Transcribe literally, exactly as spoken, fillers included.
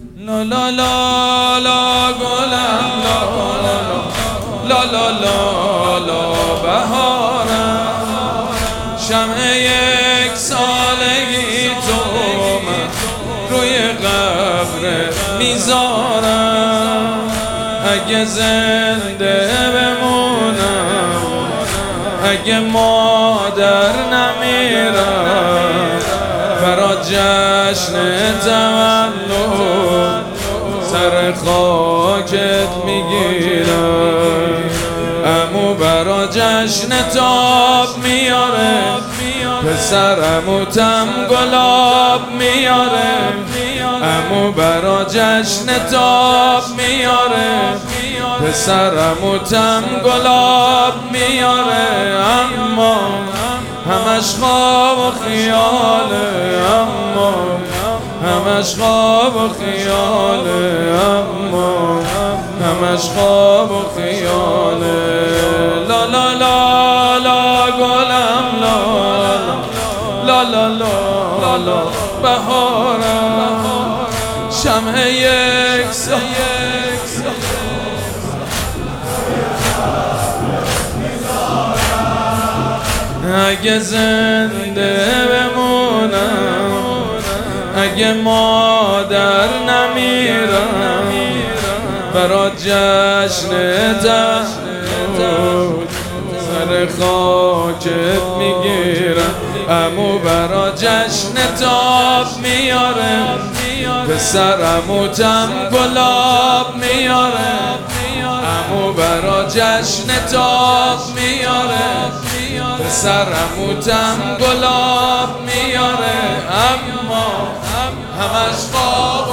لا لا لا لا گلم لا لا لا لا لا بهارم شمع یک سالگی تو من روی قبر میذارم اگه زنده بمونم اگه مادر نمیرم برا جشن تولد سر خاکت میگیرم عمو برا جشن تاب میاره پسرمو تم گلاب میاره عمو برا جشن تاب میاره پسرمو تم گلاب میاره اما همش خواب و خیاله اما همش خواب و خیاله اما همش خواب و خیاله لا لا لا لا گلم لا لا لا لا لا بهارم شمع یک سال اگه زنده بمونم اگه مادر نمیرم برا جشن تولد سر خاکت میگیرم عمو برا جشن تاب میاره پسرمو تم گلاب میاره عمو برا جشن تاب میاره پسرمو تم گلاب میاره اما همش خواب